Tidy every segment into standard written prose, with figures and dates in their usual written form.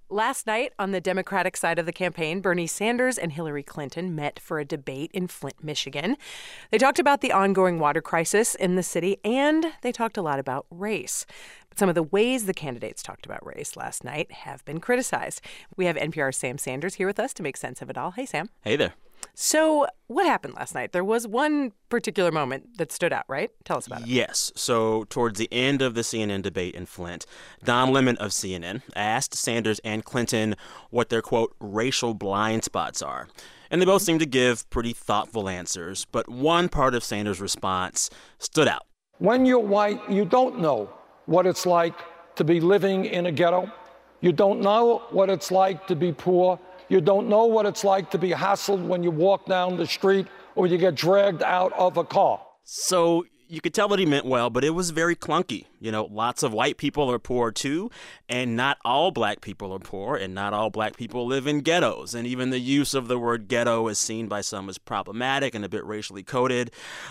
Last night on the Democratic side of the campaign, Bernie Sanders and Hillary Clinton met for a debate in Flint, Michigan. They talked about the ongoing water crisis in the city, and they talked a lot about race. But some of the ways the candidates talked about race last night have been criticized. We have NPR's Sam Sanders here with us to make sense of it all. Hey, Sam. Hey there. So what happened last night? There was one particular moment that stood out, right? Tell us about it. Yes. So towards the end of the CNN debate in Flint, Don Lemon of CNN asked Sanders and Clinton what their, quote, racial blind spots are. And they both seemed to give pretty thoughtful answers. But one part of Sanders' response stood out. When you're white, you don't know what it's like to be living in a ghetto. You don't know what it's like to be poor. You don't know what it's like to be hassled when you walk down the street or you get dragged out of a car. So you could tell that he meant well, but it was very clunky. You know, lots of white people are poor, too, and not all black people are poor, and not all black people live in ghettos. And even the use of the word ghetto is seen by some as problematic and a bit racially coded.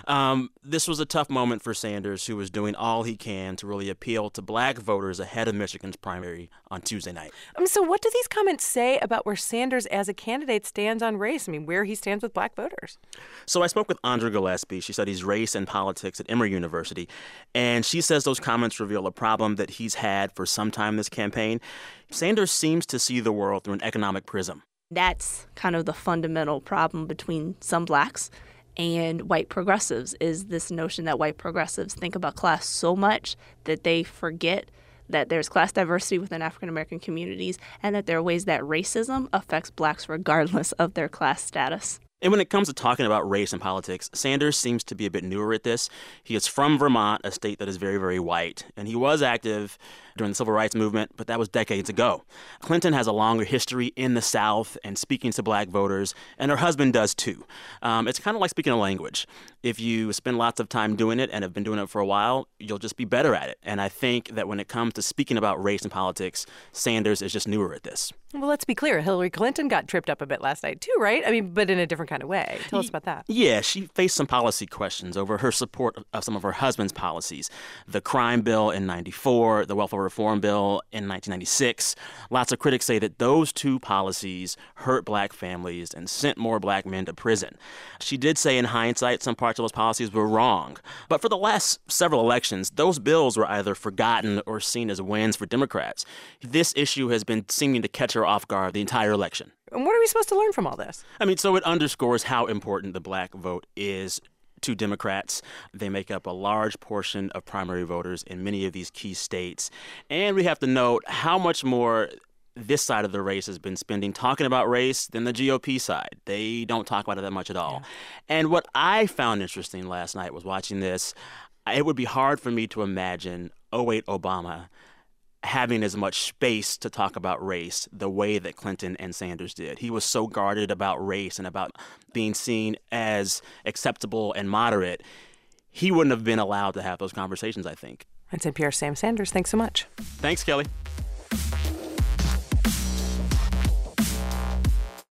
This was a tough moment for Sanders, who was doing all he can to really appeal to black voters ahead of Michigan's primary on Tuesday night. So what do these comments say about where Sanders as a candidate stands on race? I mean, where he stands with black voters? So I spoke with Andra Gillespie. She studies race and politics at Emory University, and she says those comments reveal a problem that he's had for some time this campaign. Sanders seems to see the world through an economic prism. That's kind of the fundamental problem between some blacks and white progressives, is this notion that white progressives think about class so much that they forget that there's class diversity within African-American communities and that there are ways that racism affects blacks regardless of their class status. And when it comes to talking about race and politics, Sanders seems to be a bit newer at this. He is from Vermont, a state that is very, very white. And he was active during the civil rights movement, but that was decades ago. Clinton has a longer history in the South and speaking to black voters, and her husband does too. It's kind of like speaking a language. If you spend lots of time doing it and have been doing it for a while, you'll just be better at it. And I think that when it comes to speaking about race and politics, Sanders is just newer at this. Well, let's be clear. Hillary Clinton got tripped up a bit last night too, right? I mean, but in a different kind of way. Tell us about that. Yeah, she faced some policy questions over her support of some of her husband's policies. The crime bill in 94, the welfare reform bill in 1996. Lots of critics say that those two policies hurt black families and sent more black men to prison. She did say in hindsight some parts of those policies were wrong. But for the last several elections, those bills were either forgotten or seen as wins for Democrats. This issue has been seeming to catch her off guard the entire election. And what are we supposed to learn from all this? I mean, so it underscores how important the black vote is to Democrats. They make up a large portion of primary voters in many of these key states. And we have to note how much more this side of the race has been spending talking about race than the GOP side. They don't talk about it that much at all. Yeah. And what I found interesting last night was watching this. It would be hard for me to imagine 2008 Obama having as much space to talk about race the way that Clinton and Sanders did. He was so guarded about race and about being seen as acceptable and moderate. He wouldn't have been allowed to have those conversations, I think. That's NPR's Sam Sanders. Thanks so much. Thanks, Kelly.